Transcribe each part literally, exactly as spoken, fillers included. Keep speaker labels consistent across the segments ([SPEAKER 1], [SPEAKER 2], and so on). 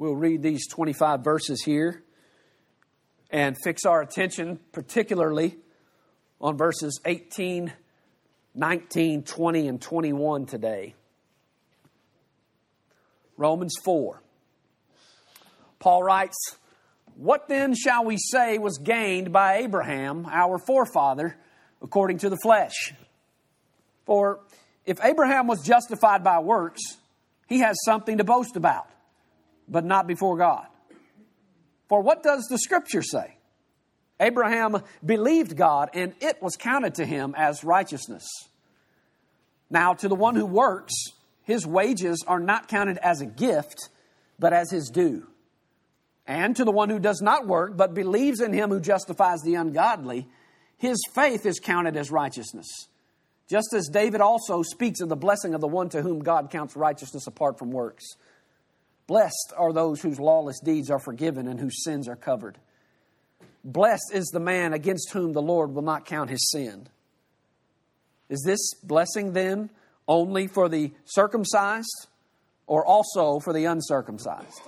[SPEAKER 1] We'll read these twenty-five verses here and fix our attention particularly on verses eighteen, nineteen, twenty, and twenty-one today. Romans four. Paul writes, "What then shall we say was gained by Abraham, our forefather, according to the flesh? For if Abraham was justified by works, he has something to boast about, but not before God. For what does the Scripture say? Abraham believed God, and it was counted to him as righteousness. Now to the one who works, his wages are not counted as a gift, but as his due. And to the one who does not work, but believes in him who justifies the ungodly, his faith is counted as righteousness. Just as David also speaks of the blessing of the one to whom God counts righteousness apart from works. Blessed are those whose lawless deeds are forgiven and whose sins are covered. Blessed is the man against whom the Lord will not count his sin." Is this blessing then only for the circumcised or also for the uncircumcised?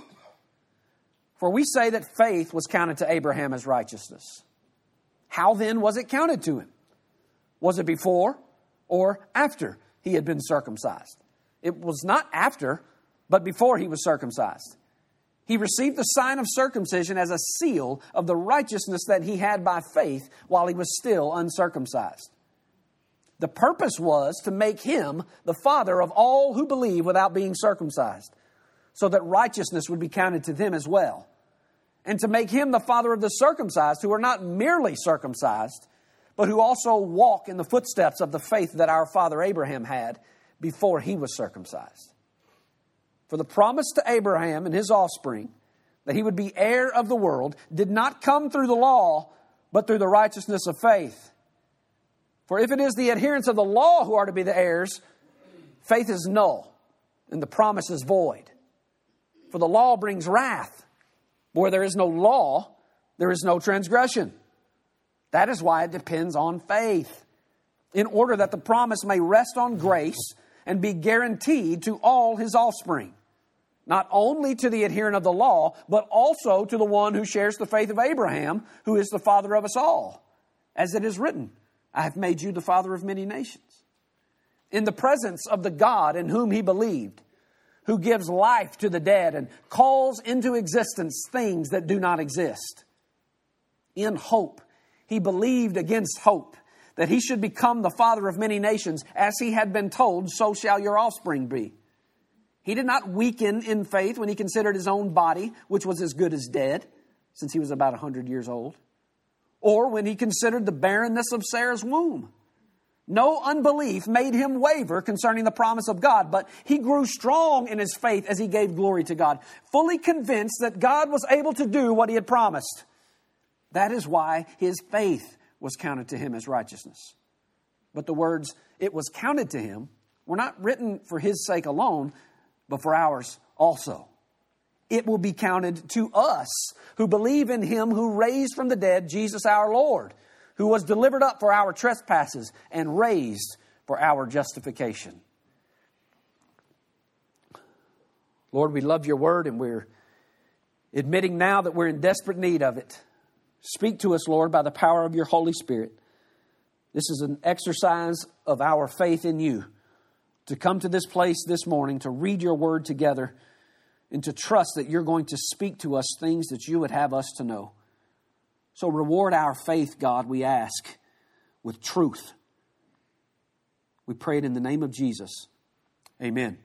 [SPEAKER 1] For we say that faith was counted to Abraham as righteousness. How then was it counted to him? Was it before or after he had been circumcised? It was not after, but before he was circumcised. He received the sign of circumcision as a seal of the righteousness that he had by faith while he was still uncircumcised. The purpose was to make him the father of all who believe without being circumcised, so that righteousness would be counted to them as well. And to make him the father of the circumcised, who are not merely circumcised, but who also walk in the footsteps of the faith that our father Abraham had before he was circumcised. For the promise to Abraham and his offspring that he would be heir of the world did not come through the law, but through the righteousness of faith. For if it is the adherents of the law who are to be the heirs, faith is null and the promise is void. For the law brings wrath. Where there is no law, there is no transgression. That is why it depends on faith, in order that the promise may rest on grace and be guaranteed to all his offspring, not only to the adherent of the law, but also to the one who shares the faith of Abraham, who is the father of us all. As it is written, I have made you the father of many nations. In the presence of the God in whom he believed, who gives life to the dead and calls into existence things that do not exist. In hope, he believed against hope that he should become the father of many nations, as he had been told, so shall your offspring be. He did not weaken in faith when he considered his own body, which was as good as dead, since he was about a hundred years old, or when he considered the barrenness of Sarah's womb. No unbelief made him waver concerning the promise of God, but he grew strong in his faith as he gave glory to God, fully convinced that God was able to do what he had promised. That is why his faith was counted to him as righteousness. But the words, "it was counted to him," were not written for his sake alone, but for ours also. It will be counted to us who believe in him who raised from the dead Jesus our Lord, who was delivered up for our trespasses and raised for our justification. Lord, we love your word, and we're admitting now that we're in desperate need of it. Speak to us, Lord, by the power of your Holy Spirit. This is an exercise of our faith in you, to come to this place this morning, to read your word together, and to trust that you're going to speak to us things that you would have us to know. So reward our faith, God, we ask, with truth. We pray it in the name of Jesus. Amen.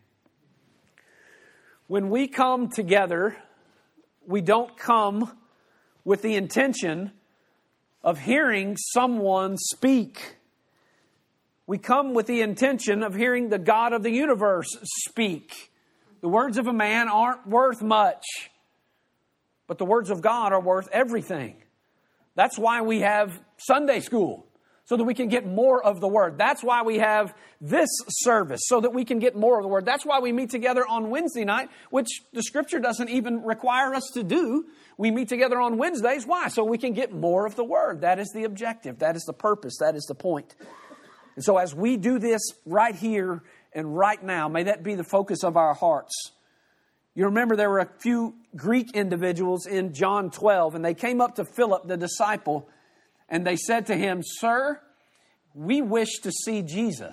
[SPEAKER 1] When we come together, we don't come with the intention of hearing someone speak. We come with the intention of hearing the God of the universe speak. The words of a man aren't worth much, but the words of God are worth everything. That's why we have Sunday school, so that we can get more of the Word. That's why we have this service, so that we can get more of the Word. That's why we meet together on Wednesday night, which the Scripture doesn't even require us to do. We meet together on Wednesdays. Why? So we can get more of the Word. That is the objective. That is the purpose. That is the point. And so as we do this right here and right now, may that be the focus of our hearts. You remember there were a few Greek individuals in John twelve, and they came up to Philip, the disciple, and they said to him, "Sir, we wish to see Jesus."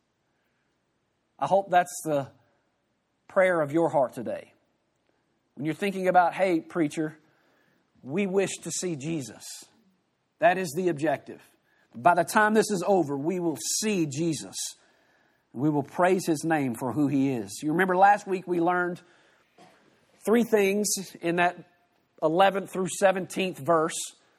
[SPEAKER 1] I hope that's the prayer of your heart today. When you're thinking about, hey, preacher, we wish to see Jesus. That is the objective. By the time this is over, we will see Jesus. We will praise His name for who He is. You remember last week we learned three things in that eleventh through seventeenth verse.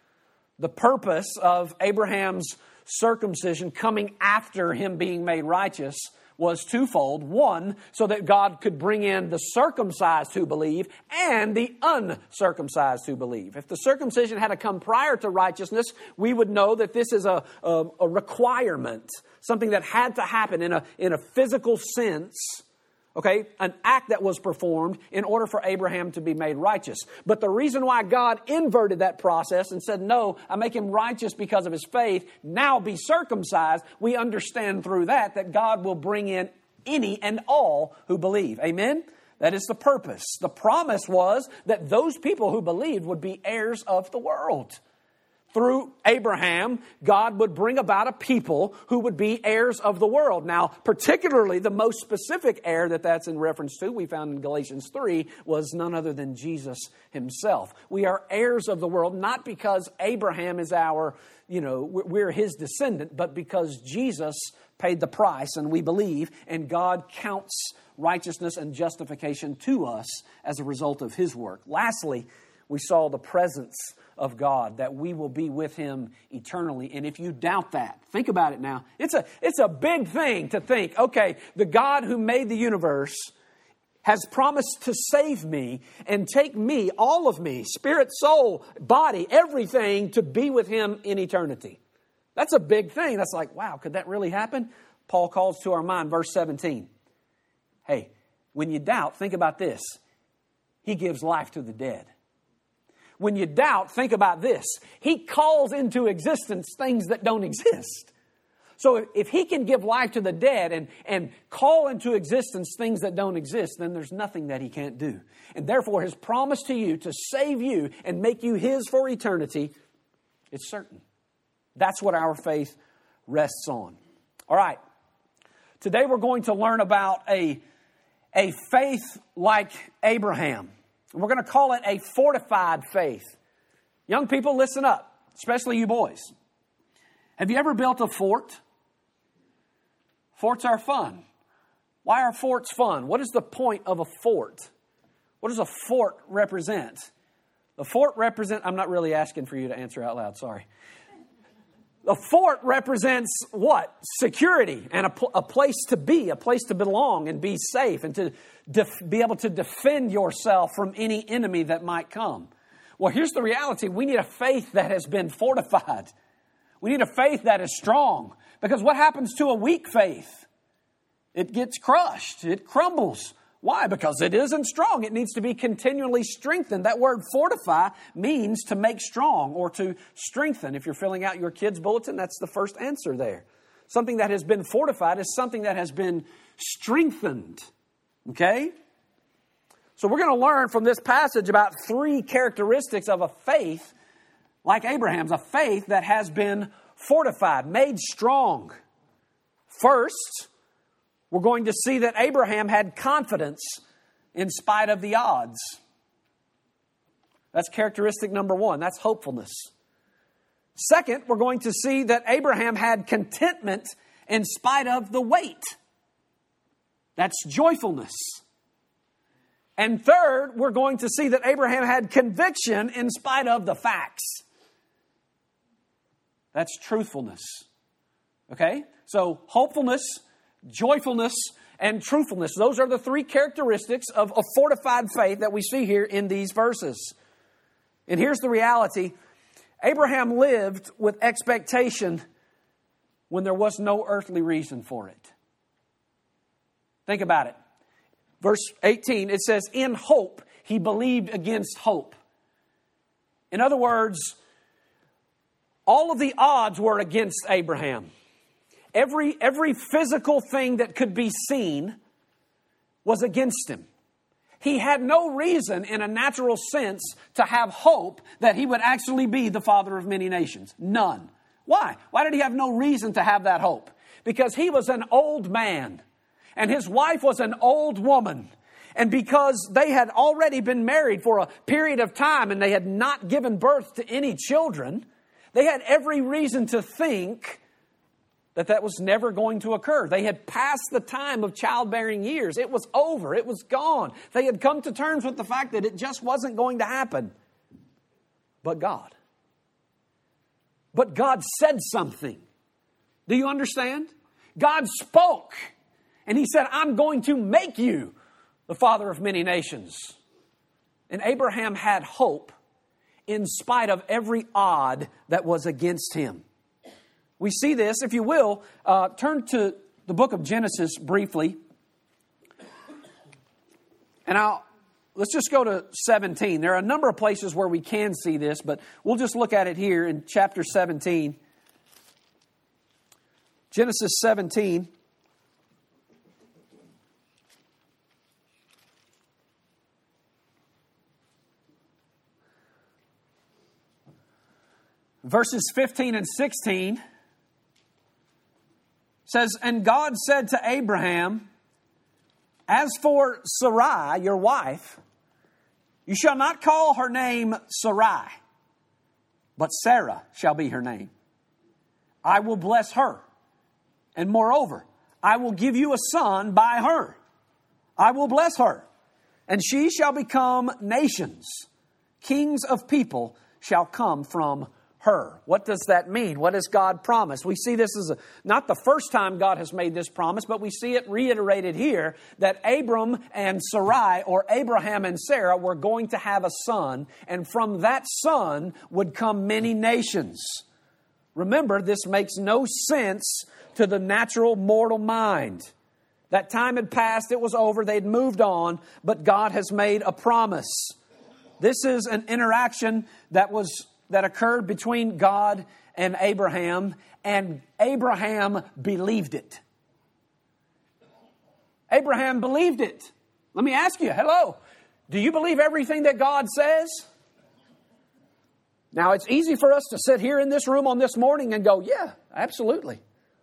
[SPEAKER 1] The purpose of Abraham's circumcision coming after him being made righteous was twofold. One, so that God could bring in the circumcised who believe and the uncircumcised who believe. If the circumcision had to come prior to righteousness, we would know that this is a, a, a requirement, something that had to happen in a, in a physical sense. Okay, an act that was performed in order for Abraham to be made righteous. But the reason why God inverted that process and said, no, I make him righteous because of his faith, now be circumcised, we understand through that that God will bring in any and all who believe. Amen? That is the purpose. The promise was that those people who believed would be heirs of the world. Through Abraham, God would bring about a people who would be heirs of the world. Now, particularly the most specific heir that that's in reference to, we found in Galatians three, was none other than Jesus Himself. We are heirs of the world, not because Abraham is our, you know, we're his descendant, but because Jesus paid the price and we believe, and God counts righteousness and justification to us as a result of His work. Lastly, we saw the presence of God, that we will be with Him eternally. And if you doubt that, think about it now. It's a, it's a big thing to think, okay, the God who made the universe has promised to save me and take me, all of me, spirit, soul, body, everything, to be with Him in eternity. That's a big thing. That's like, wow, could that really happen? Paul calls to our mind, verse seventeen. Hey, when you doubt, think about this. He gives life to the dead. When you doubt, think about this. He calls into existence things that don't exist. So if He can give life to the dead and, and call into existence things that don't exist, then there's nothing that He can't do. And therefore, His promise to you to save you and make you His for eternity, it's certain. That's what our faith rests on. All right. Today we're going to learn about a, a faith like Abraham. We're going to call it a fortified faith. Young people, listen up, especially you boys. Have you ever built a fort? Forts are fun. Why are forts fun? What is the point of a fort? What does a fort represent? The fort represent, I'm not really asking for you to answer out loud, sorry. The fort represents what? Security and a, a place to be, a place to belong and be safe and to def, be able to defend yourself from any enemy that might come. Well, here's the reality. We need a faith that has been fortified. We need a faith that is strong. Because what happens to a weak faith? It gets crushed. It crumbles. Why? Because it isn't strong. It needs to be continually strengthened. That word fortify means to make strong or to strengthen. If you're filling out your kids' bulletin, that's the first answer there. Something that has been fortified is something that has been strengthened. Okay? So we're going to learn from this passage about three characteristics of a faith like Abraham's, a faith that has been fortified, made strong. First, we're going to see that Abraham had confidence in spite of the odds. That's characteristic number one. That's hopefulness. Second, we're going to see that Abraham had contentment in spite of the weight. That's joyfulness. And third, we're going to see that Abraham had conviction in spite of the facts. That's truthfulness. Okay? So, hopefulness, joyfulness, and truthfulness. Those are the three characteristics of a fortified faith that we see here in these verses. And here's the reality. Abraham lived with expectation when there was no earthly reason for it. Think about it. Verse eighteen, it says, in hope, he believed against hope. In other words, all of the odds were against Abraham. Every, every physical thing that could be seen was against him. He had no reason in a natural sense to have hope that he would actually be the father of many nations. None. Why? Why did he have no reason to have that hope? Because he was an old man and his wife was an old woman. And because they had already been married for a period of time and they had not given birth to any children, they had every reason to think that that was never going to occur. They had passed the time of childbearing years. It was over. It was gone. They had come to terms with the fact that it just wasn't going to happen. But God. But God said something. Do you understand? God spoke. And He said, I'm going to make you the father of many nations. And Abraham had hope in spite of every odd that was against him. We see this, if you will, uh, turn to the book of Genesis briefly. And I'll, let's just go to seventeen. There are a number of places where we can see this, but we'll just look at it here in chapter seventeen. Genesis seventeen. Verses fifteen and sixteen says, and God said to Abraham, as for Sarai, your wife, you shall not call her name Sarai, but Sarah shall be her name. I will bless her, and moreover, I will give you a son by her. I will bless her, and she shall become nations. Kings of people shall come from her. What does that mean? What has God promised? We see this as a, not the first time God has made this promise, but we see it reiterated here that Abram and Sarai, or Abraham and Sarah, were going to have a son, and from that son would come many nations. Remember, this makes no sense to the natural mortal mind. That time had passed, it was over, they'd moved on, but God has made a promise. This is an interaction that was that occurred between God and Abraham, and Abraham believed it. Abraham believed it. Let me ask you, hello, do you believe everything that God says? Now, it's easy for us to sit here in this room on this morning and go, yeah, absolutely.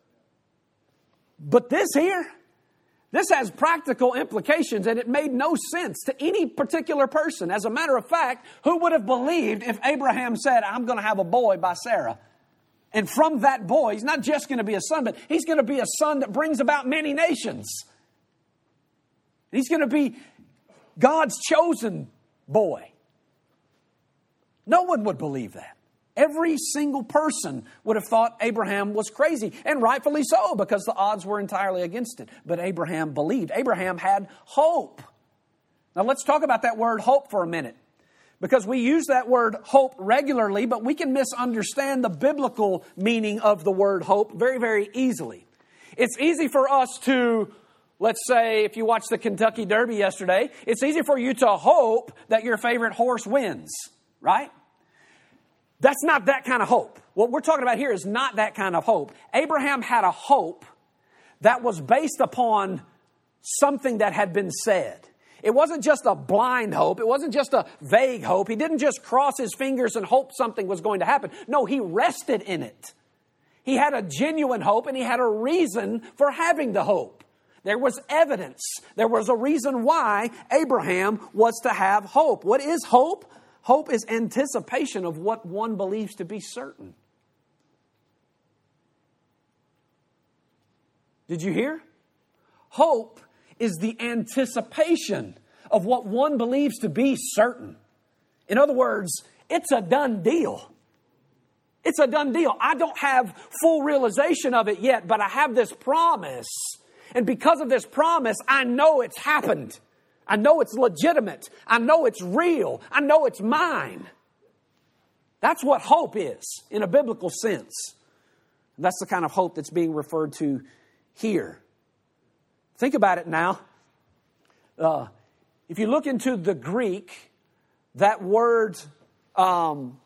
[SPEAKER 1] But this here, this has practical implications, and it made no sense to any particular person. As a matter of fact, who would have believed if Abraham said, I'm going to have a boy by Sarah? And from that boy, he's not just going to be a son, but he's going to be a son that brings about many nations. He's going to be God's chosen boy. No one would believe that. Every single person would have thought Abraham was crazy, and rightfully so, because the odds were entirely against it. But Abraham believed. Abraham had hope. Now let's talk about that word hope for a minute, because we use that word hope regularly, but we can misunderstand the biblical meaning of the word hope very, very easily. It's easy for us to, let's say, if you watched the Kentucky Derby yesterday, it's easy for you to hope that your favorite horse wins, right? That's not that kind of hope. What we're talking about here is not that kind of hope. Abraham had a hope that was based upon something that had been said. It wasn't just a blind hope. It wasn't just a vague hope. He didn't just cross his fingers and hope something was going to happen. No, he rested in it. He had a genuine hope, and he had a reason for having the hope. There was evidence. There was a reason why Abraham was to have hope. What is hope? Hope is anticipation of what one believes to be certain. Did you hear? Hope is the anticipation of what one believes to be certain. In other words, it's a done deal. It's a done deal. I don't have full realization of it yet, but I have this promise. And because of this promise, I know it's happened. I know it's legitimate. I know it's real. I know it's mine. That's what hope is in a biblical sense. And that's the kind of hope that's being referred to here. Think about it now. Uh, if you look into the Greek, that word, um,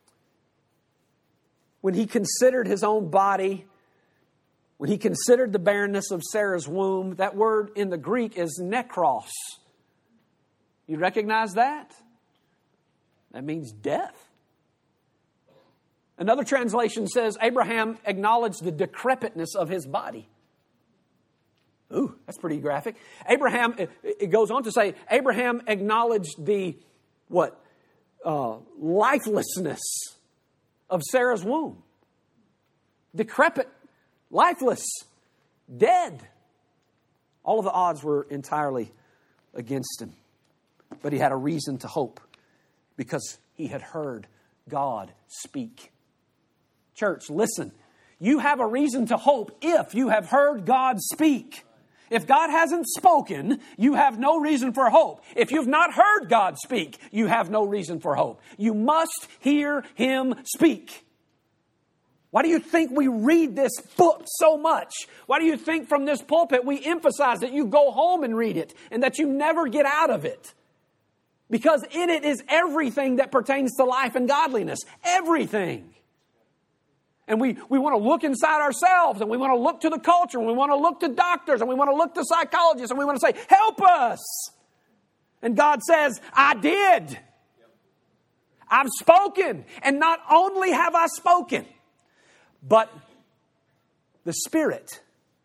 [SPEAKER 1] when he considered his own body, when he considered the barrenness of Sarah's womb, that word in the Greek is nekros. You recognize that? That means death. Another translation says Abraham acknowledged the decrepitness of his body. Ooh, that's pretty graphic. Abraham, it goes on to say, Abraham acknowledged the, what? Uh, lifelessness of Sarah's womb. Decrepit, lifeless, dead. All of the odds were entirely against him. But he had a reason to hope because he had heard God speak. Church, listen. You have a reason to hope if you have heard God speak. If God hasn't spoken, you have no reason for hope. If you've not heard God speak, you have no reason for hope. You must hear Him speak. Why do you think we read this book so much? Why do you think from this pulpit we emphasize that you go home and read it and that you never get out of it? Because in it is everything that pertains to life and godliness. Everything. And we, we want to look inside ourselves, and we want to look to the culture, and we want to look to doctors, and we want to look to psychologists, and we want to say, help us. And God says, I did. I've spoken. And not only have I spoken, but the Spirit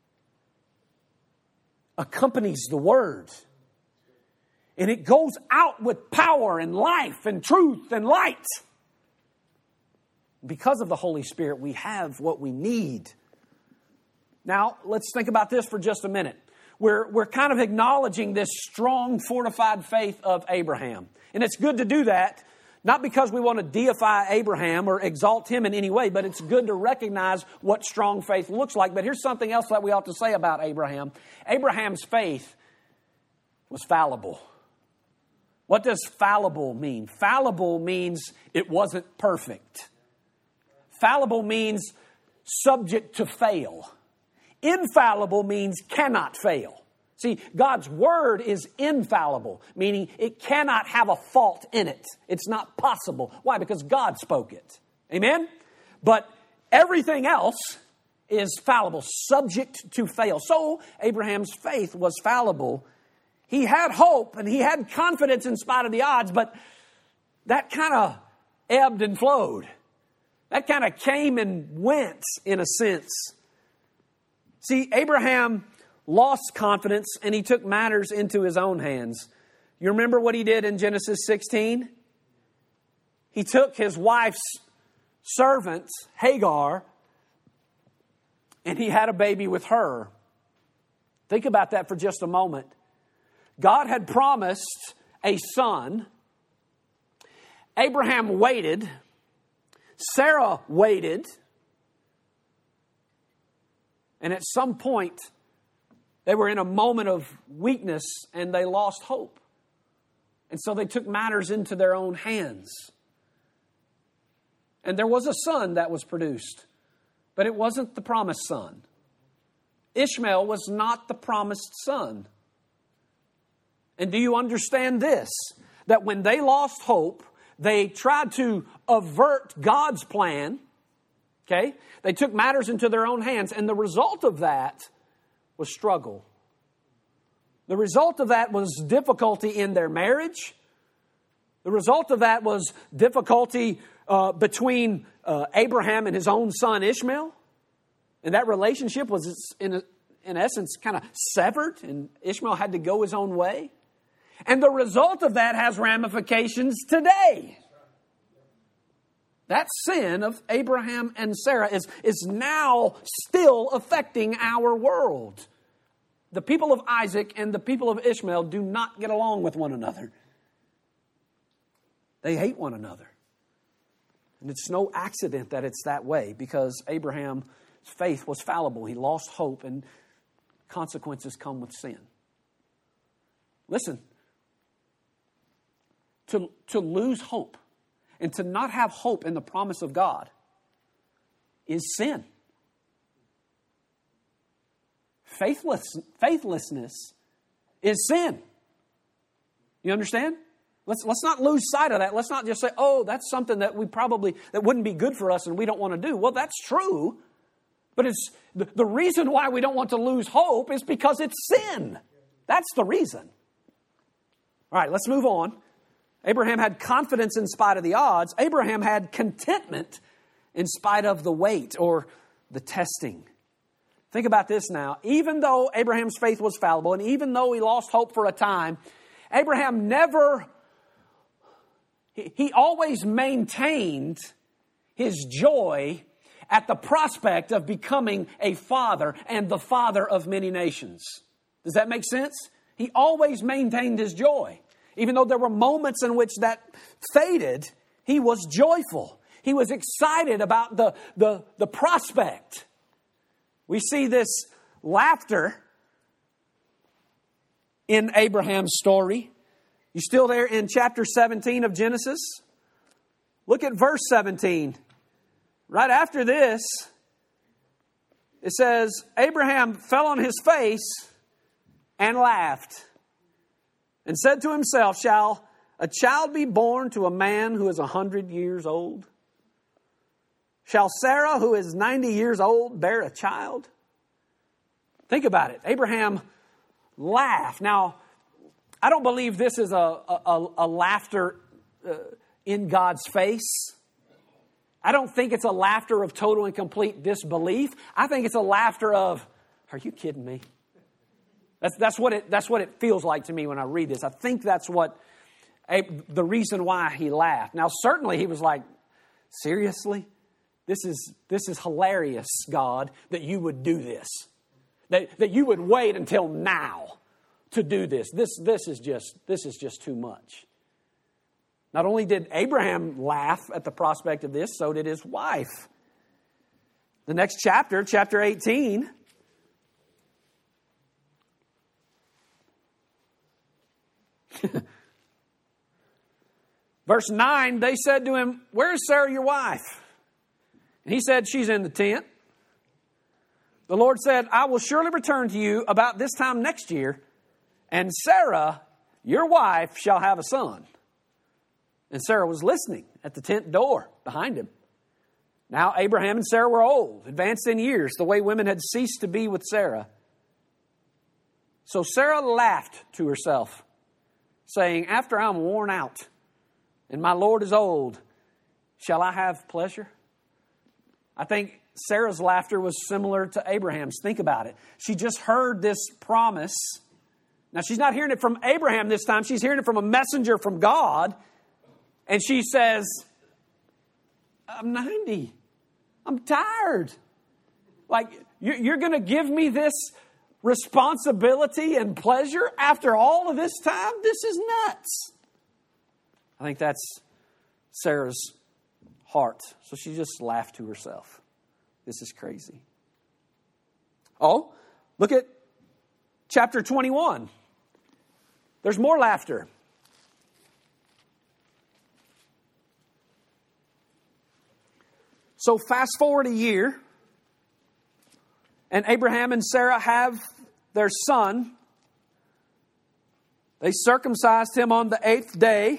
[SPEAKER 1] accompanies the Word. And it goes out with power and life and truth and light. Because of the Holy Spirit, we have what we need. Now, let's think about this for just a minute. We're, we're kind of acknowledging this strong, fortified faith of Abraham. And it's good to do that, not because we want to deify Abraham or exalt him in any way, but it's good to recognize what strong faith looks like. But here's something else that we ought to say about Abraham. Abraham's faith was fallible. What does fallible mean? Fallible means it wasn't perfect. Fallible means subject to fail. Infallible means cannot fail. See, God's Word is infallible, meaning it cannot have a fault in it. It's not possible. Why? Because God spoke it. Amen? But everything else is fallible, subject to fail. So Abraham's faith was fallible. He had hope and he had confidence in spite of the odds, but that kind of ebbed and flowed. That kind of came and went in a sense. See, Abraham lost confidence and he took matters into his own hands. You remember what he did in Genesis sixteen? He took his wife's servant, Hagar, and he had a baby with her. Think about that for just a moment. God had promised a son. Abraham waited. Sarah waited. And at some point, they were in a moment of weakness and they lost hope. And so they took matters into their own hands. And there was a son that was produced, but it wasn't the promised son. Ishmael was not the promised son. And do you understand this? That when they lost hope, they tried to avert God's plan. Okay? They took matters into their own hands. And the result of that was struggle. The result of that was difficulty in their marriage. The result of that was difficulty uh, between uh, Abraham and his own son Ishmael. And that relationship was, in, in essence, kind of severed. And Ishmael had to go his own way. And the result of that has ramifications today. That sin of Abraham and Sarah is, is now still affecting our world. The people of Isaac and the people of Ishmael do not get along with one another. They hate one another. And it's no accident that it's that way, because Abraham's faith was fallible. He lost hope, and consequences come with sin. Listen. To, to lose hope and to not have hope in the promise of God is sin. Faithless, faithlessness is sin. You understand? Let's, let's not lose sight of that. Let's not just say, oh, that's something that we probably, that wouldn't be good for us and we don't want to do. Well, that's true. But it's the, the reason why we don't want to lose hope is because it's sin. That's the reason. All right, let's move on. Abraham had confidence in spite of the odds. Abraham had contentment in spite of the weight or the testing. Think about this now. Even though Abraham's faith was fallible, and even though he lost hope for a time, Abraham never, he, he always maintained his joy at the prospect of becoming a father and the father of many nations. Does that make sense? He always maintained his joy. Even though there were moments in which that faded, he was joyful. He was excited about the, the, the prospect. We see this laughter in Abraham's story. You still there in chapter seventeen of Genesis? Look at verse seventeen. Right after this, it says, Abraham fell on his face and laughed and said to himself, shall a child be born to a man who is a hundred years old? Shall Sarah, who is ninety years old, bear a child? Think about it. Abraham laughed. Now, I don't believe this is a, a, a laughter uh, in God's face. I don't think it's a laughter of total and complete disbelief. I think it's a laughter of, are you kidding me? That's, that's, what it, that's what it feels like to me when I read this. I think that's what the reason why he laughed. Now, certainly he was like, seriously? This is, this is hilarious, God, that you would do this. That, that you would wait until now to do this. This, this is just, this is just too much. Not only did Abraham laugh at the prospect of this, so did his wife. The next chapter, chapter eighteen, verse nine, they said to him, where's Sarah, your wife? And he said, she's in the tent. The Lord said, I will surely return to you about this time next year, and Sarah, your wife, shall have a son. And Sarah was listening at the tent door behind him. Now Abraham and Sarah were old, advanced in years, the way women had ceased to be with Sarah. So Sarah laughed to herself, saying, after I'm worn out and my Lord is old, shall I have pleasure? I think Sarah's laughter was similar to Abraham's. Think about it. She just heard this promise. Now, she's not hearing it from Abraham this time. She's hearing it from a messenger from God. And she says, I'm ninety. I'm tired. Like, you're going to give me this responsibility and pleasure after all of this time? This is nuts. I think that's Sarah's heart. So she just laughed to herself. This is crazy. Oh, look at chapter twenty-one. There's more laughter. So fast forward a year, and Abraham and Sarah have their son. They circumcised him on the eighth day.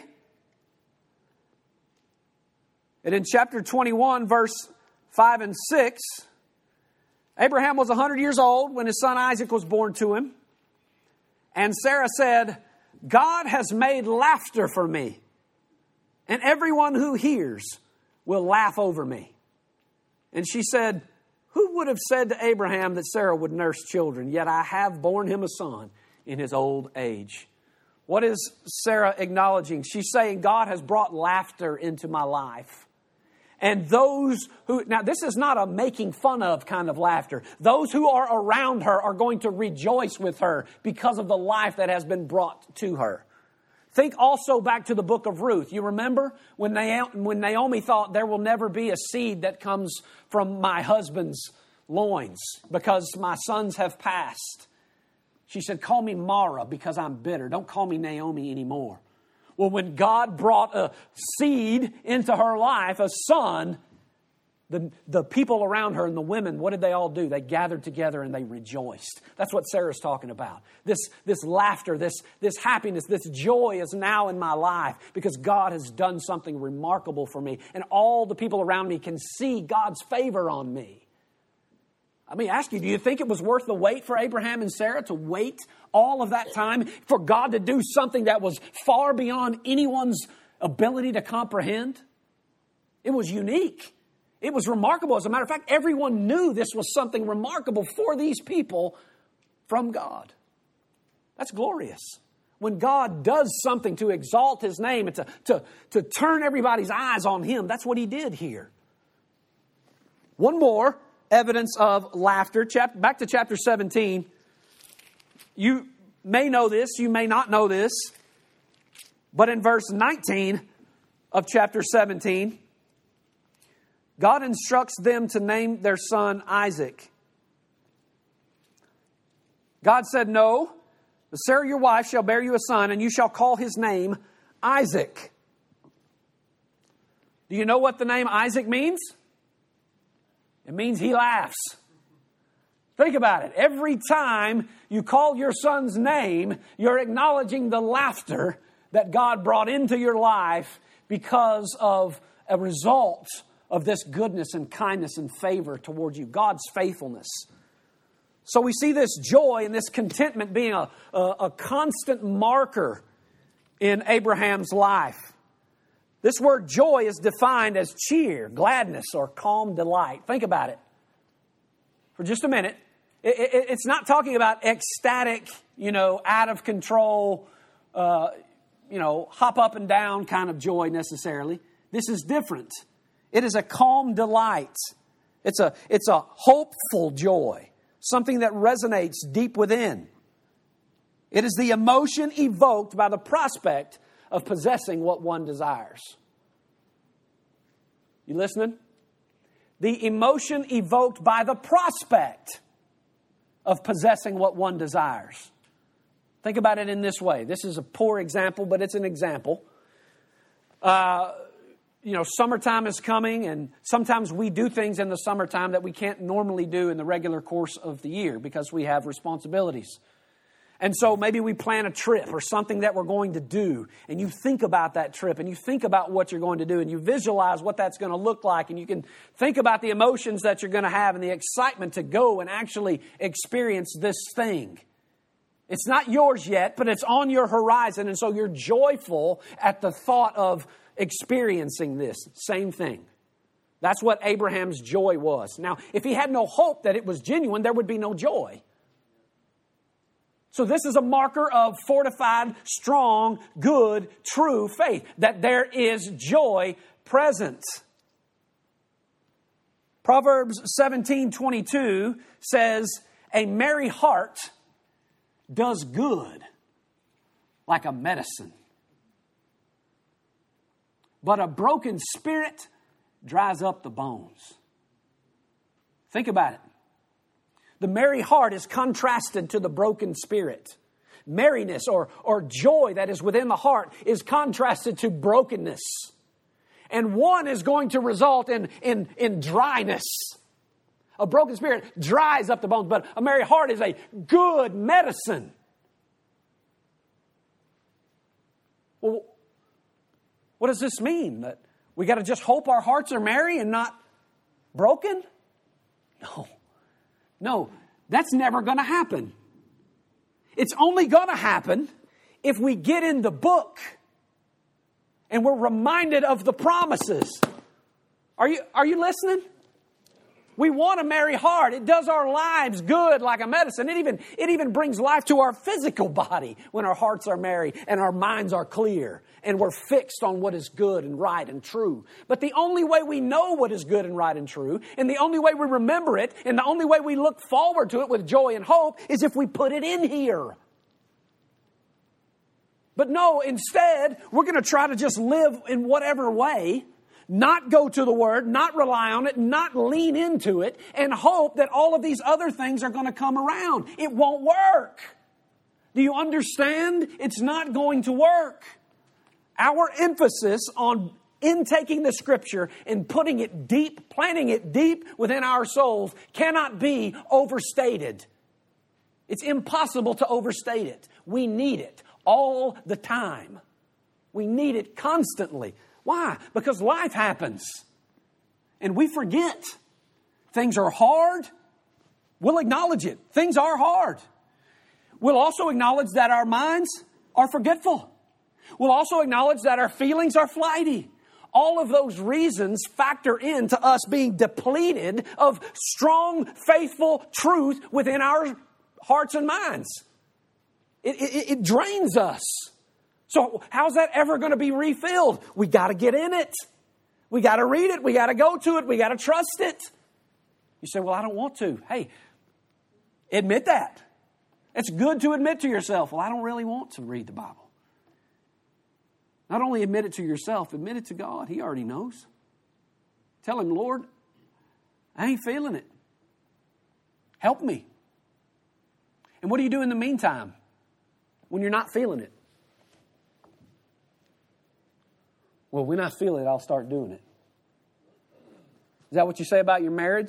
[SPEAKER 1] And in chapter twenty-one, verse five and six, Abraham was one hundred years old when his son Isaac was born to him. And Sarah said, God has made laughter for me, and everyone who hears will laugh over me. And she said, who would have said to Abraham that Sarah would nurse children? Yet I have borne him a son in his old age. What is Sarah acknowledging? She's saying, God has brought laughter into my life. And those who, now this is not a making fun of kind of laughter. Those who are around her are going to rejoice with her because of the life that has been brought to her. Think also back to the book of Ruth. You remember when Naomi thought there will never be a seed that comes from my husband's loins because my sons have passed. She said, call me Mara because I'm bitter. Don't call me Naomi anymore. Well, when God brought a seed into her life, a son, the, the people around her and the women, what did they all do? They gathered together and they rejoiced. That's what Sarah's talking about. This, this laughter, this, this happiness, this joy is now in my life because God has done something remarkable for me. And all the people around me can see God's favor on me. Let me ask you, do you think it was worth the wait for Abraham and Sarah to wait all of that time for God to do something that was far beyond anyone's ability to comprehend? It was unique. It was remarkable. As a matter of fact, everyone knew this was something remarkable for these people from God. That's glorious. When God does something to exalt His name and to, to, to turn everybody's eyes on Him, that's what He did here. One more evidence of laughter. Chap- back to chapter seventeen. You may know this, you may not know this, but in verse nineteen of chapter seventeen, God instructs them to name their son Isaac. God said, "No, Sarah your wife shall bear you a son, and you shall call his name Isaac." Do you know what the name Isaac means? It means he laughs. Think about it. Every time you call your son's name, you're acknowledging the laughter that God brought into your life because of a result of this goodness and kindness and favor toward you, God's faithfulness. So we see this joy and this contentment being a, a, a constant marker in Abraham's life. This word joy is defined as cheer, gladness, or calm delight. Think about it for just a minute. It, it, it's not talking about ecstatic, you know, out of control, uh, you know, hop up and down kind of joy necessarily. This is different. It is a calm delight. It's a, it's a hopeful joy, something that resonates deep within. It is the emotion evoked by the prospect of possessing what one desires. You listening? The emotion evoked by the prospect of possessing what one desires. Think about it in this way. This is a poor example, but it's an example. Uh, you know, summertime is coming, and sometimes we do things in the summertime that we can't normally do in the regular course of the year because we have responsibilities. And so maybe we plan a trip or something that we're going to do, and you think about that trip, and you think about what you're going to do, and you visualize what that's going to look like, and you can think about the emotions that you're going to have and the excitement to go and actually experience this thing. It's not yours yet, but it's on your horizon, and so you're joyful at the thought of experiencing this same thing. That's what Abraham's joy was. Now, if he had no hope that it was genuine, there would be no joy. So this is a marker of fortified, strong, good, true faith, that there is joy present. Proverbs seventeen twenty-two says, "A merry heart does good like a medicine, but a broken spirit dries up the bones." Think about it. The merry heart is contrasted to the broken spirit. Merriness or, or joy that is within the heart is contrasted to brokenness. And one is going to result in, in, in dryness. A broken spirit dries up the bones, but a merry heart is a good medicine. Well, what does this mean? That we got to just hope our hearts are merry and not broken? No. No, that's never going to happen. It's only going to happen if we get in the book and we're reminded of the promises. Are you, are you listening? We want a merry heart. It does our lives good like a medicine. It even, it even brings life to our physical body when our hearts are merry and our minds are clear and we're fixed on what is good and right and true. But the only way we know what is good and right and true, and the only way we remember it, and the only way we look forward to it with joy and hope is if we put it in here. But no, instead, we're going to try to just live in whatever way, not go to the Word, not rely on it, not lean into it, and hope that all of these other things are going to come around. It won't work. Do you understand? It's not going to work. Our emphasis on intaking the Scripture and putting it deep, planting it deep within our souls cannot be overstated. It's impossible to overstate it. We need it all the time. We need it constantly. Why? Because life happens. And we forget. Things are hard. We'll acknowledge it. Things are hard. We'll also acknowledge that our minds are forgetful. We'll also acknowledge that our feelings are flighty. All of those reasons factor into us being depleted of strong, faithful truth within our hearts and minds. It, it, it drains us. So how's that ever going to be refilled? We got to get in it. We got to read it. We got to go to it. We got to trust it. You say, well, I don't want to. Hey, admit that. It's good to admit to yourself, well, I don't really want to read the Bible. Not only admit it to yourself, admit it to God. He already knows. Tell Him, Lord, I ain't feeling it. Help me. And what do you do in the meantime when you're not feeling it? Well, when I feel it, I'll start doing it. Is that what you say about your marriage?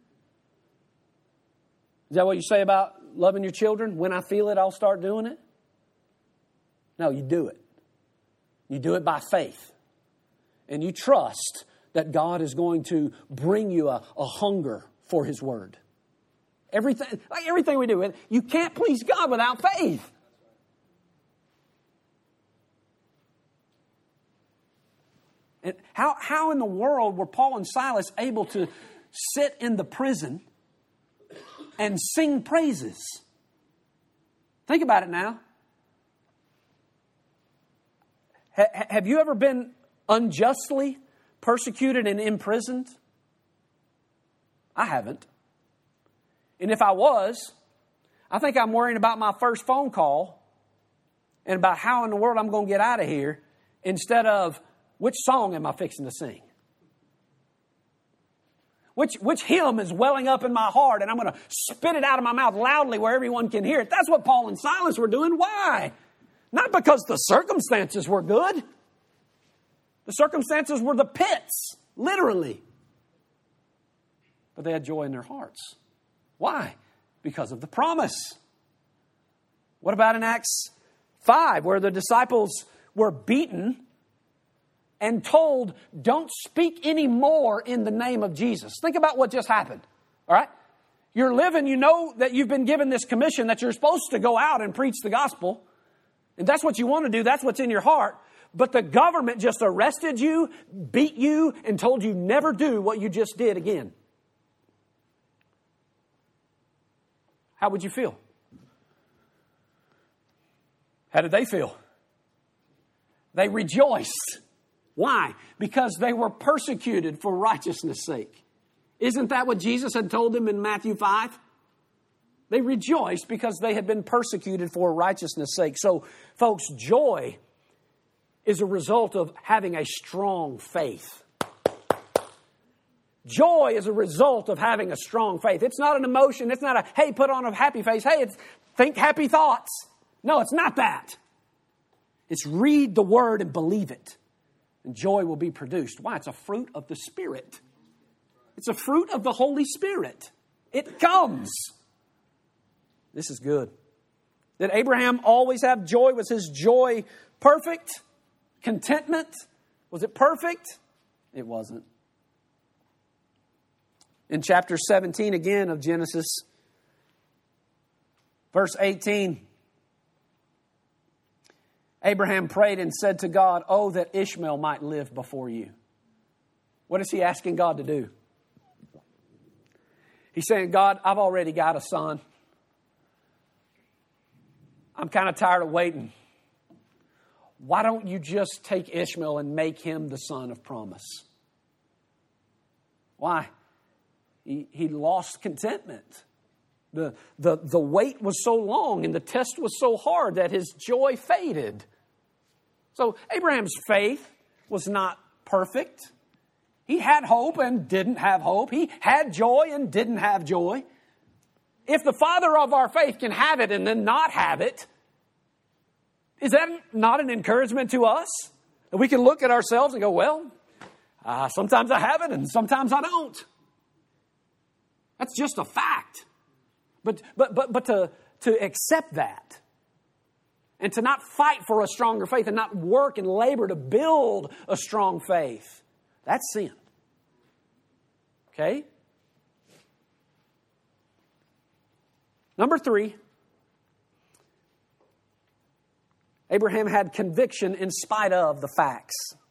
[SPEAKER 1] Is that what you say about loving your children? When I feel it, I'll start doing it? No, you do it. You do it by faith. And you trust that God is going to bring you a, a hunger for His Word. Everything, like everything we do, you can't please God without faith. And how, how in the world were Paul and Silas able to sit in the prison and sing praises? Think about it now. Ha- have you ever been unjustly persecuted and imprisoned? I haven't. And if I was, I think I'm worrying about my first phone call and about how in the world I'm going to get out of here instead of which song am I fixing to sing? Which, which hymn is welling up in my heart and I'm going to spit it out of my mouth loudly where everyone can hear it. That's what Paul and Silas were doing. Why? Not because the circumstances were good. The circumstances were the pits, literally. But they had joy in their hearts. Why? Because of the promise. What about in Acts five, where the disciples were beaten and told, don't speak anymore in the name of Jesus? Think about what just happened. All right? You're living, you know that you've been given this commission that you're supposed to go out and preach the gospel. And that's what you want to do. That's what's in your heart. But the government just arrested you, beat you, and told you never do what you just did again. How would you feel? How did they feel? They rejoiced. Why? Because they were persecuted for righteousness' sake. Isn't that what Jesus had told them in Matthew five? They rejoiced because they had been persecuted for righteousness' sake. So, folks, joy is a result of having a strong faith. Joy is a result of having a strong faith. It's not an emotion. It's not a, hey, put on a happy face. Hey, it's think happy thoughts. No, it's not that. It's read the Word and believe it. And joy will be produced. Why? It's a fruit of the Spirit. It's a fruit of the Holy Spirit. It comes. This is good. Did Abraham always have joy? Was his joy perfect? Contentment? Was it perfect? It wasn't. In chapter seventeen again of Genesis, verse eighteen, Abraham prayed and said to God, oh, that Ishmael might live before you. What is he asking God to do? He's saying, God, I've already got a son. I'm kind of tired of waiting. Why don't you just take Ishmael and make him the son of promise? Why? He, he lost contentment. The, the, the wait was so long and the test was so hard that his joy faded. So Abraham's faith was not perfect. He had hope and didn't have hope. He had joy and didn't have joy. If the father of our faith can have it and then not have it, is that not an encouragement to us? That we can look at ourselves and go, well, uh, sometimes I have it and sometimes I don't. That's just a fact. But but but but to, to accept that and to not fight for a stronger faith and not work and labor to build a strong faith, that's sin. Okay? Number three, Abraham had conviction in spite of the facts.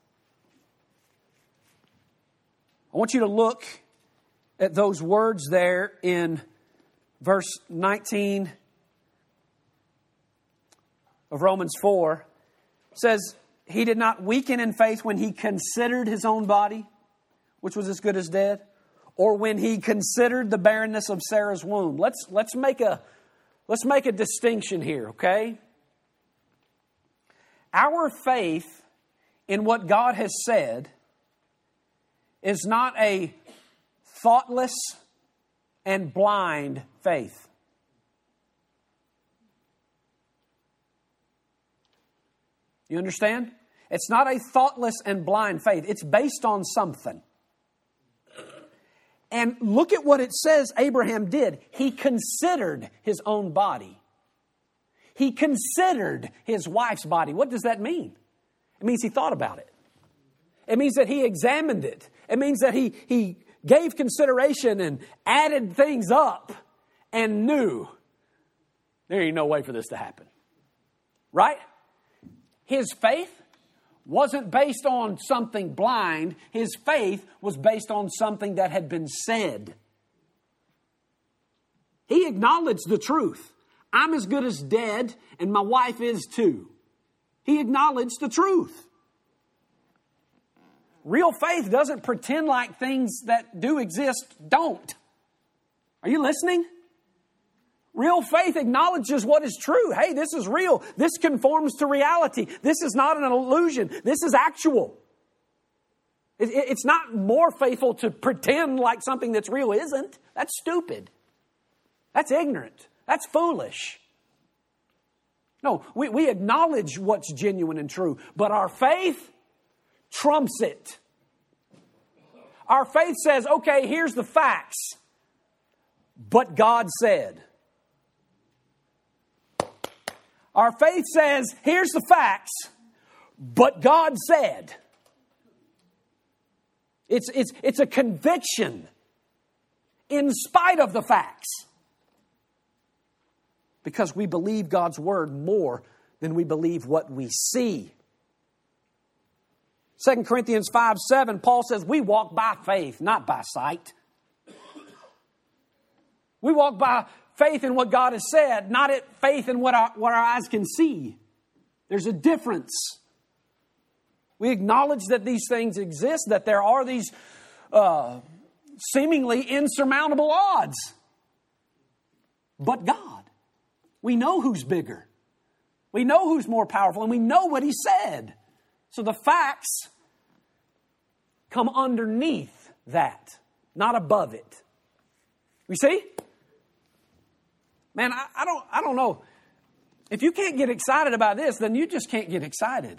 [SPEAKER 1] I want you to look at those words there in verse nineteen of Romans four. It says, he did not weaken in faith when he considered his own body, which was as good as dead, or when he considered the barrenness of Sarah's womb. Let's, let's, make a, let's make a distinction here, okay? Our faith in what God has said is not a thoughtless and blind faith. You understand? It's not a thoughtless and blind faith. It's based on something. And look at what it says Abraham did. He considered his own body. He considered his wife's body. What does that mean? It means he thought about it. It means that he examined it. It means that he, he gave consideration and added things up and knew there ain't no way for this to happen. Right? His faith wasn't based on something blind. His faith was based on something that had been said. He acknowledged the truth. I'm as good as dead, and my wife is too. He acknowledged the truth. Real faith doesn't pretend like things that do exist don't. Are you listening? Real faith acknowledges what is true. Hey, this is real. This conforms to reality. This is not an illusion. This is actual. It's not more faithful to pretend like something that's real isn't. That's stupid. That's ignorant. That's foolish. No, we, we acknowledge what's genuine and true, but our faith trumps it. Our faith says, okay, here's the facts, but God said. Our faith says, here's the facts, but God said. It's, it's, it's a conviction in spite of the facts. Because we believe God's word more than we believe what we see. Second Corinthians five seven, Paul says, we walk by faith, not by sight. We walk by faith in what God has said, not at faith in what our, what our eyes can see. There's a difference. We acknowledge that these things exist, that there are these uh, seemingly insurmountable odds. But God. We know who's bigger. We know who's more powerful, and we know what He said. So the facts come underneath that, not above it. You see? Man, I, I don't I don't know. If you can't get excited about this, then you just can't get excited.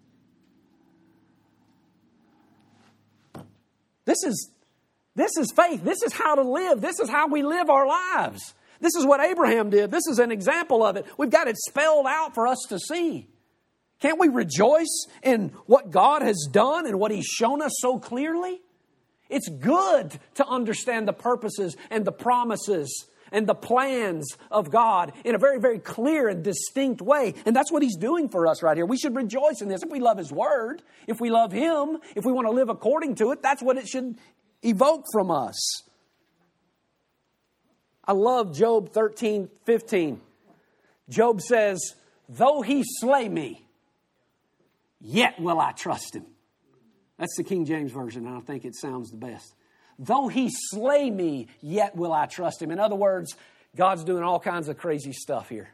[SPEAKER 1] This is this is faith. This is how to live. This is how we live our lives. This is what Abraham did. This is an example of it. We've got it spelled out for us to see. Can't we rejoice in what God has done and what He's shown us so clearly? It's good to understand the purposes and the promises and the plans of God in a very, very clear and distinct way. And that's what He's doing for us right here. We should rejoice in this. If we love His Word, if we love Him, if we want to live according to it, that's what it should evoke from us. I love Job thirteen fifteen. Job says, though He slay me, yet will I trust Him. That's the King James Version, and I think it sounds the best. Though He slay me, yet will I trust Him. In other words, God's doing all kinds of crazy stuff here.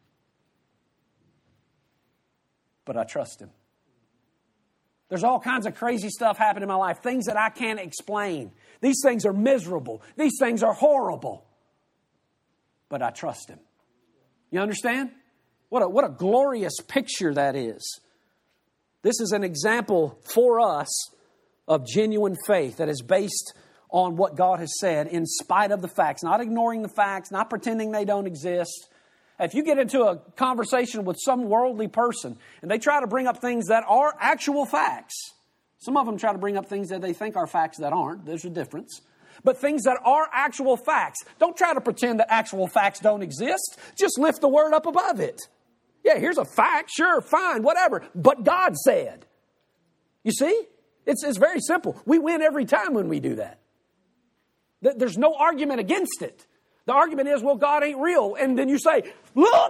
[SPEAKER 1] But I trust Him. There's all kinds of crazy stuff happening in my life, things that I can't explain. These things are miserable. These things are horrible. But I trust Him. You understand? What a, what a glorious picture that is. This is an example for us of genuine faith that is based on what God has said in spite of the facts, not ignoring the facts, not pretending they don't exist. If you get into a conversation with some worldly person and they try to bring up things that are actual facts, some of them try to bring up things that they think are facts that aren't. There's a difference. but things that are actual facts. Don't try to pretend that actual facts don't exist. Just lift the Word up above it. Yeah, here's a fact. Sure, fine, whatever. But God said. You see? It's, it's very simple. We win every time when we do that. There's no argument against it. The argument is, well, God ain't real. And then you say, look,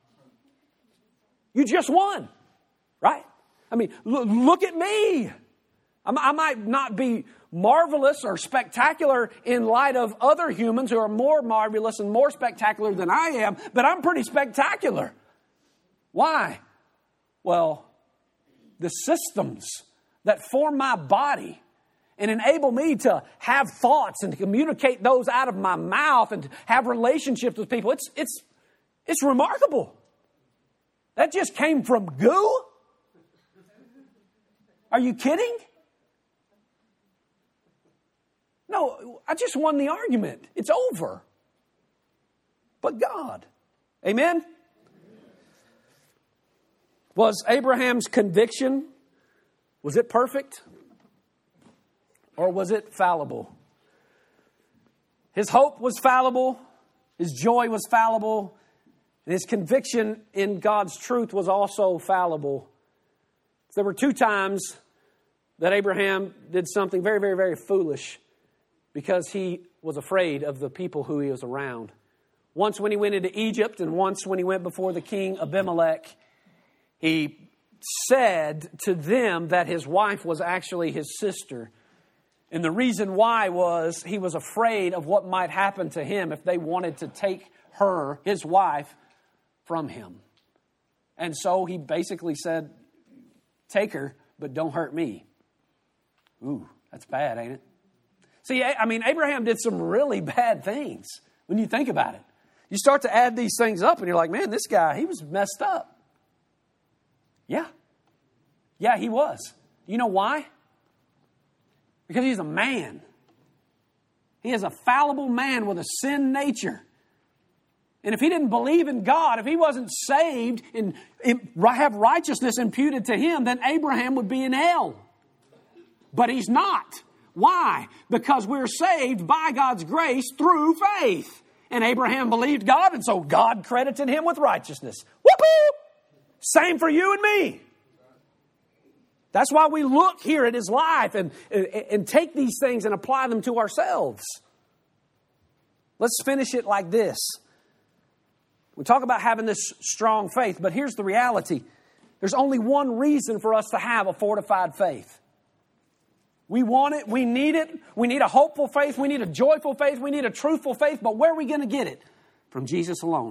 [SPEAKER 1] you just won. Right? I mean, look at me. I might not be marvelous or spectacular in light of other humans who are more marvelous and more spectacular than I am, but I'm pretty spectacular. Why? Well, the systems that form my body and enable me to have thoughts and to communicate those out of my mouth and to have relationships with people, it's, it's, it's remarkable. That just came from goo? Are you kidding? No, I just won the argument. It's over. But God. Amen? Was Abraham's conviction, was it perfect? Or was it fallible? His hope was fallible. His joy was fallible. And his conviction in God's truth was also fallible. There were two times that Abraham did something very, very, very foolish because he was afraid of the people who he was around. Once when he went into Egypt and once when he went before the king Abimelech, he said to them that his wife was actually his sister. And the reason why was he was afraid of what might happen to him if they wanted to take her, his wife, from him. And so he basically said, take her, but don't hurt me. Ooh, that's bad, ain't it? See, I mean, Abraham did some really bad things when you think about it. You start to add these things up and you're like, man, this guy, he was messed up. Yeah. Yeah, he was. You know why? Because he's a man. He is a fallible man with a sin nature. And if he didn't believe in God, if he wasn't saved and have righteousness imputed to him, then Abraham would be in hell. But he's not. Why? Because we're saved by God's grace through faith. And Abraham believed God, and so God credited him with righteousness. Whoop-whoop! Same for you and me. That's why we look here at his life and, and, and take these things and apply them to ourselves. Let's finish it like this. We talk about having this strong faith, but here's the reality. There's only one reason for us to have a fortified faith. We want it. We need it. We need a hopeful faith. We need a joyful faith. We need a truthful faith. But where are we going to get it? From Jesus alone.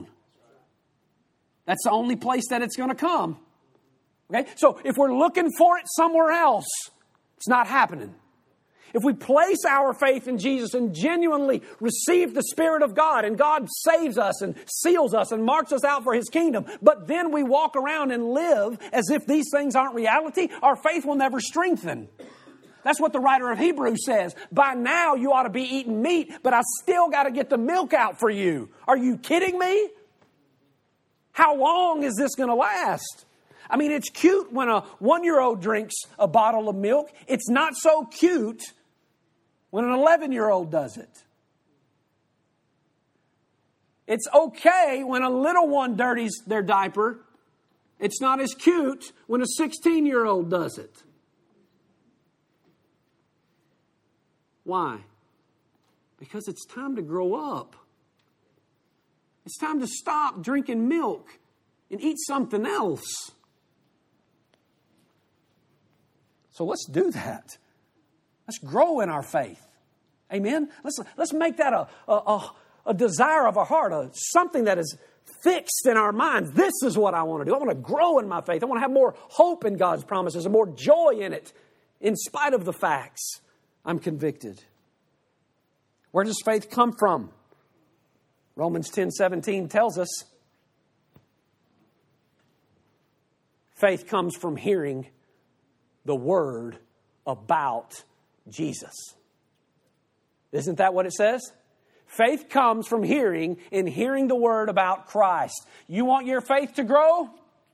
[SPEAKER 1] That's the only place that it's going to come. Okay? So if we're looking for it somewhere else, it's not happening. If we place our faith in Jesus and genuinely receive the Spirit of God and God saves us and seals us and marks us out for His kingdom, but then we walk around and live as if these things aren't reality, our faith will never strengthen. That's what the writer of Hebrews says. By now you ought to be eating meat, but I still got to get the milk out for you. Are you kidding me? How long is this going to last? I mean, it's cute when a one-year-old drinks a bottle of milk. It's not so cute when an eleven-year-old does it. It's okay when a little one dirties their diaper. It's not as cute when a sixteen-year-old does it. Why? Because it's time to grow up. It's time to stop drinking milk and eat something else. So let's do that. Let's grow in our faith. Amen? Let's, let's make that a, a, a desire of our heart, a, something that is fixed in our minds. This is what I want to do. I want to grow in my faith. I want to have more hope in God's promises and more joy in it, in spite of the facts. I'm convicted. Where does faith come from? Romans ten seventeen tells us faith comes from hearing the word about Jesus. Isn't that what it says? Faith comes from hearing and hearing the word about Christ. You want your faith to grow?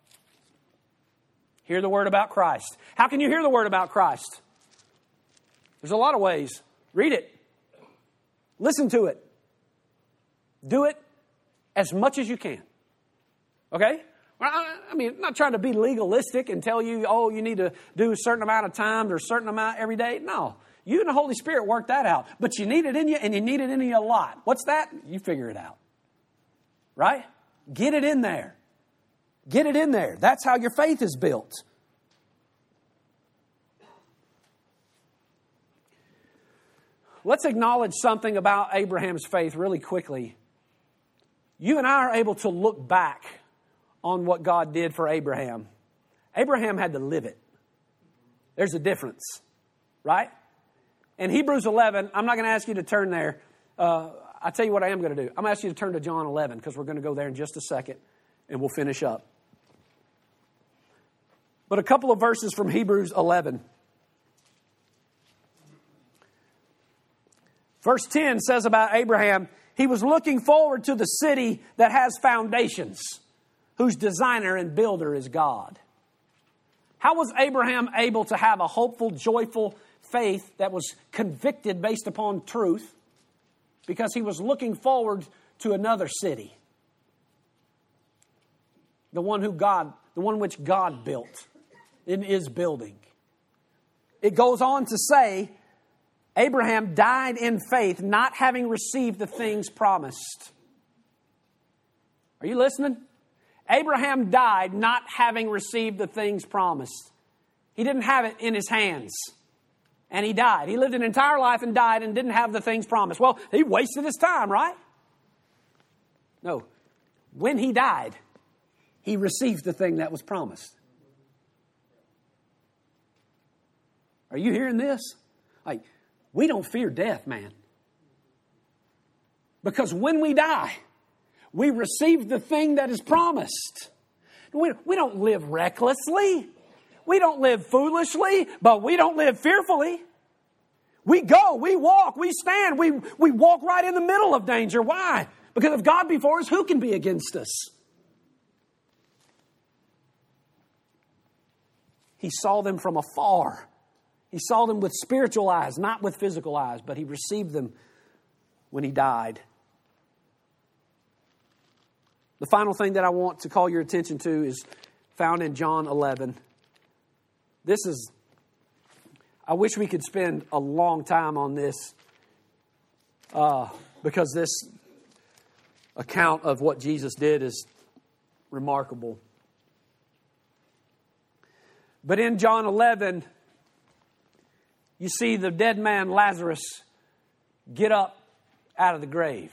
[SPEAKER 1] Hear the word about Christ. How can you hear the word about Christ? There's a lot of ways. Read it. Listen to it. Do it as much as you can. Okay? Well, I, I mean, I'm not trying to be legalistic and tell you, oh, you need to do a certain amount of times or a certain amount every day. No. You and the Holy Spirit work that out. But you need it in you, and you need it in you a lot. What's that? You figure it out. Right? Get it in there. Get it in there. That's how your faith is built. Let's acknowledge something about Abraham's faith really quickly. You and I are able to look back on what God did for Abraham. Abraham had to live it. There's a difference, right? In Hebrews eleven, I'm not going to ask you to turn there. Uh, I'll tell you what I am going to do. I'm going to ask you to turn to John eleven because we're going to go there in just a second and we'll finish up. But a couple of verses from Hebrews eleven. Verse ten says about Abraham, he was looking forward to the city that has foundations, whose designer and builder is God. How was Abraham able to have a hopeful, joyful faith that was convicted based upon truth? Because he was looking forward to another city. The one who God, the one which God built and is building. It goes on to say, Abraham died in faith, not having received the things promised. Are you listening? Abraham died not having received the things promised. He didn't have it in his hands. And he died. He lived an entire life and died and didn't have the things promised. Well, he wasted his time, right? No. When he died, he received the thing that was promised. Are you hearing this? Like, we don't fear death, man. Because when we die, we receive the thing that is promised. We, we don't live recklessly. We don't live foolishly, but we don't live fearfully. We go, we walk, we stand, we, we walk right in the middle of danger. Why? Because if God be for us, who can be against us? He saw them from afar. He saw them with spiritual eyes, not with physical eyes, but he received them when he died. The final thing that I want to call your attention to is found in John eleven. This is, I wish we could spend a long time on this uh, because this account of what Jesus did is remarkable. But in John eleven, you see the dead man Lazarus get up out of the grave.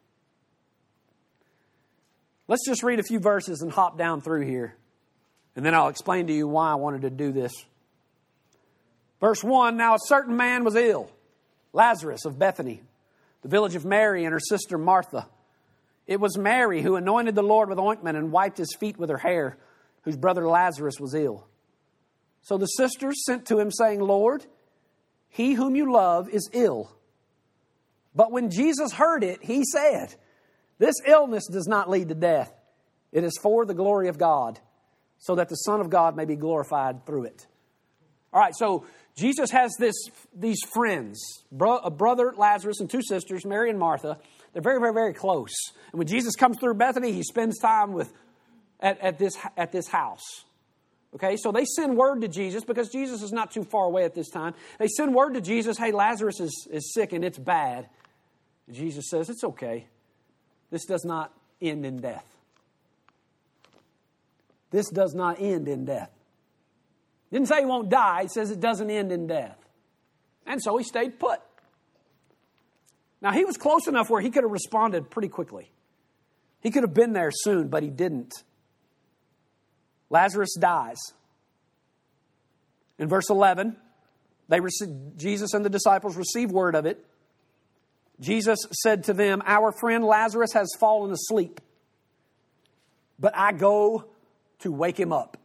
[SPEAKER 1] Let's just read a few verses and hop down through here. And then I'll explain to you why I wanted to do this. Verse one, now a certain man was ill, Lazarus of Bethany, the village of Mary and her sister Martha. It was Mary who anointed the Lord with ointment and wiped his feet with her hair, whose brother Lazarus was ill. So the sisters sent to him saying, Lord, he whom you love is ill. But when Jesus heard it, he said, this illness does not lead to death. It is for the glory of God, so that the Son of God may be glorified through it. All right, so Jesus has this these friends, bro, a brother Lazarus and two sisters, Mary and Martha. They're very, very, very close. And when Jesus comes through Bethany, he spends time with at, at this at this house. Okay, so they send word to Jesus because Jesus is not too far away at this time. They send word to Jesus, hey, Lazarus is, is sick and it's bad. Jesus says, it's okay. This does not end in death. This does not end in death. Didn't say he won't die. It says it doesn't end in death. And so he stayed put. Now, he was close enough where he could have responded pretty quickly. He could have been there soon, but he didn't. Lazarus dies. In verse eleven, they receive, Jesus and the disciples receive word of it. Jesus said to them, our friend Lazarus has fallen asleep, but I go to wake him up.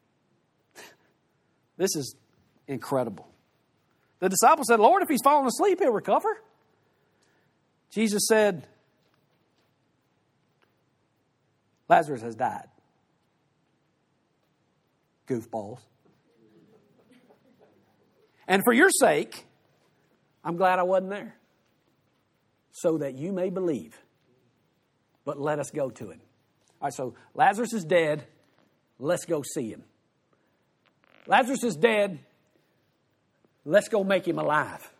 [SPEAKER 1] This is incredible. The disciples said, Lord, if he's fallen asleep, he'll recover. Jesus said, Lazarus has died. Goofballs. And for your sake, I'm glad I wasn't there. so that you may believe. But let us go to him. All right, so Lazarus is dead. Let's go see him. Lazarus is dead. Let's go make him alive.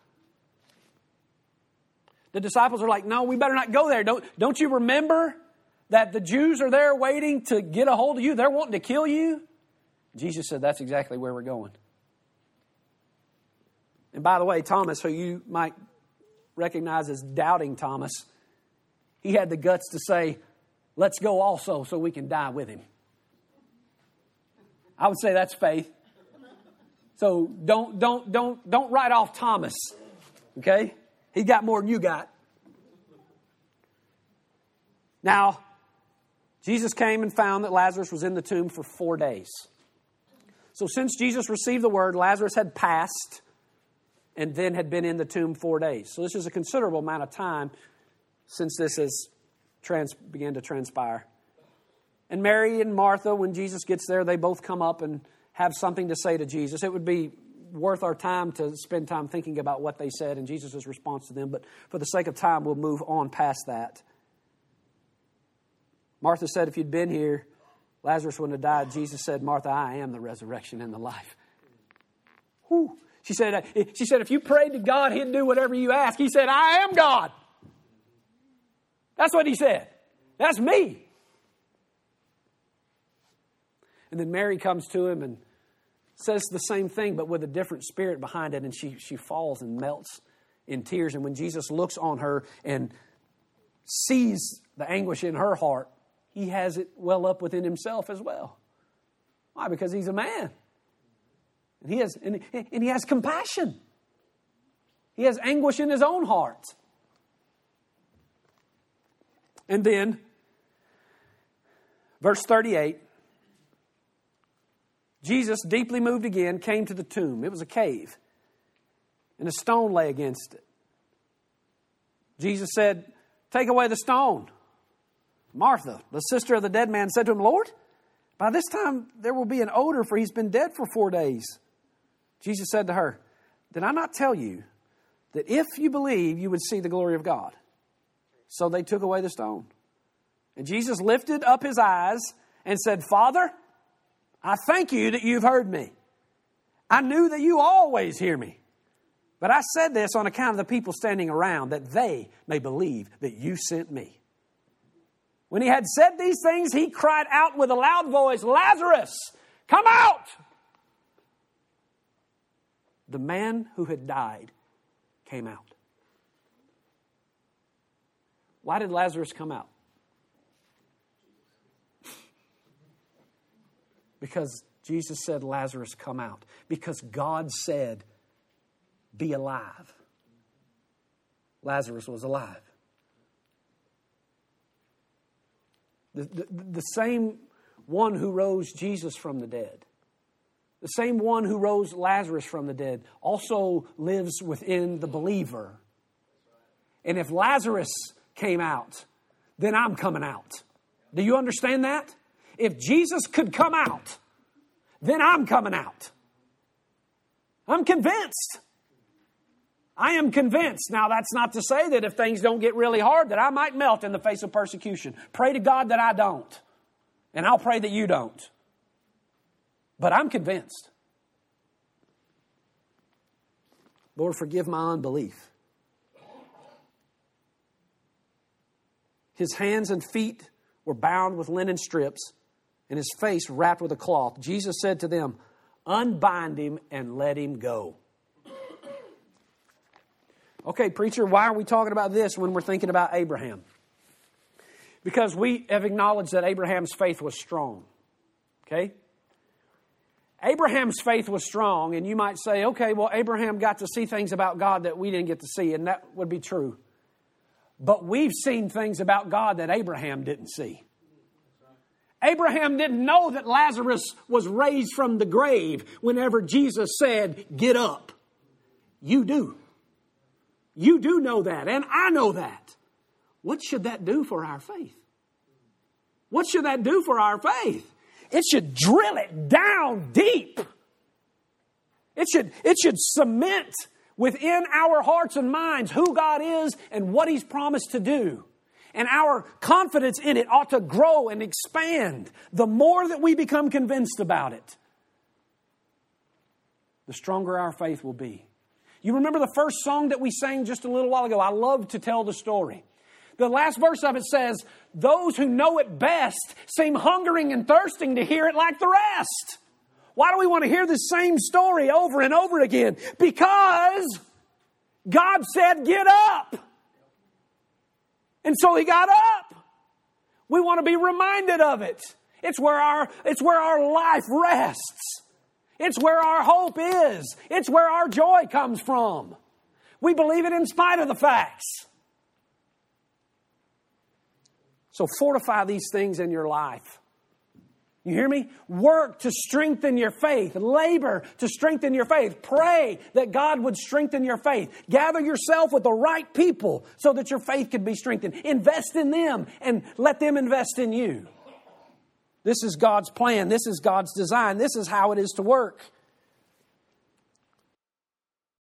[SPEAKER 1] The disciples are like, no, we better not go there. Don't, don't you remember that the Jews are there waiting to get a hold of you? They're wanting to kill you. Jesus said, that's exactly where we're going. And by the way, Thomas, who you might recognize as doubting Thomas, he had the guts to say, let's go also so we can die with him. I would say that's faith. So don't, don't, don't, don't write off Thomas. Okay? He got more than you got. Now, Jesus came and found that Lazarus was in the tomb for four days. So since Jesus received the word, Lazarus had passed and then had been in the tomb four days. So this is a considerable amount of time since this has trans- began to transpire. And Mary and Martha, when Jesus gets there, they both come up and have something to say to Jesus. It would be worth our time to spend time thinking about what they said and Jesus' response to them. But for the sake of time, we'll move on past that. Martha said, if you'd been here, Lazarus wouldn't have died. Jesus said, Martha, I am the resurrection and the life. Whew. She said, she said, if you prayed to God, he'd do whatever you ask. He said, I am God. That's what he said. That's me. And then Mary comes to him and says the same thing, but with a different spirit behind it. And she, she falls and melts in tears. And when Jesus looks on her and sees the anguish in her heart, he has it well up within himself as well. Why? Because he's a man. And he has, and, and he has compassion. He has anguish in his own heart. And then, verse thirty-eight, Jesus, deeply moved again, came to the tomb. It was a cave, and a stone lay against it. Jesus said, take away the stone. Martha, the sister of the dead man, said to him, Lord, by this time there will be an odor, for he's been dead for four days. Jesus said to her, did I not tell you that if you believe, you would see the glory of God? So they took away the stone. And Jesus lifted up his eyes and said, Father, I thank you that you've heard me. I knew that you always hear me. But I said this on account of the people standing around, that they may believe that you sent me. When he had said these things, he cried out with a loud voice, Lazarus, come out! The man who had died came out. Why did Lazarus come out? Because Jesus said, Lazarus, come out. Because God said, be alive. Lazarus was alive. The, the, the same one who rose Jesus from the dead, the same one who rose Lazarus from the dead, also lives within the believer. And if Lazarus came out, then I'm coming out. Do you understand that? If Jesus could come out, then I'm coming out. I'm convinced. I am convinced. Now, that's not to say that if things don't get really hard, that I might melt in the face of persecution. Pray to God that I don't. And I'll pray that you don't. But I'm convinced. Lord, forgive my unbelief. His hands and feet were bound with linen strips, and his face wrapped with a cloth. Jesus said to them, unbind him and let him go. Okay, preacher, why are we talking about this when we're thinking about Abraham? Because we have acknowledged that Abraham's faith was strong. Okay? Abraham's faith was strong, and you might say, okay, well, Abraham got to see things about God that we didn't get to see, and that would be true. But we've seen things about God that Abraham didn't see. Abraham didn't know that Lazarus was raised from the grave whenever Jesus said, get up. You do. You do know that, and I know that. What should that do for our faith? What should that do for our faith? It should drill it down deep. It should, it should cement within our hearts and minds who God is and what He's promised to do. And our confidence in it ought to grow and expand. The more that we become convinced about it, the stronger our faith will be. You remember the first song that we sang just a little while ago? I love to tell the story. The last verse of it says, those who know it best seem hungering and thirsting to hear it like the rest. Why do we want to hear the same story over and over again? Because God said, get up. And so He got up. We want to be reminded of it. It's where our, it's where our life rests. It's where our hope is. It's where our joy comes from. We believe it in spite of the facts. So fortify these things in your life. You hear me? Work to strengthen your faith. Labor to strengthen your faith. Pray that God would strengthen your faith. Gather yourself with the right people so that your faith could be strengthened. Invest in them and let them invest in you. This is God's plan. This is God's design. This is how it is to work.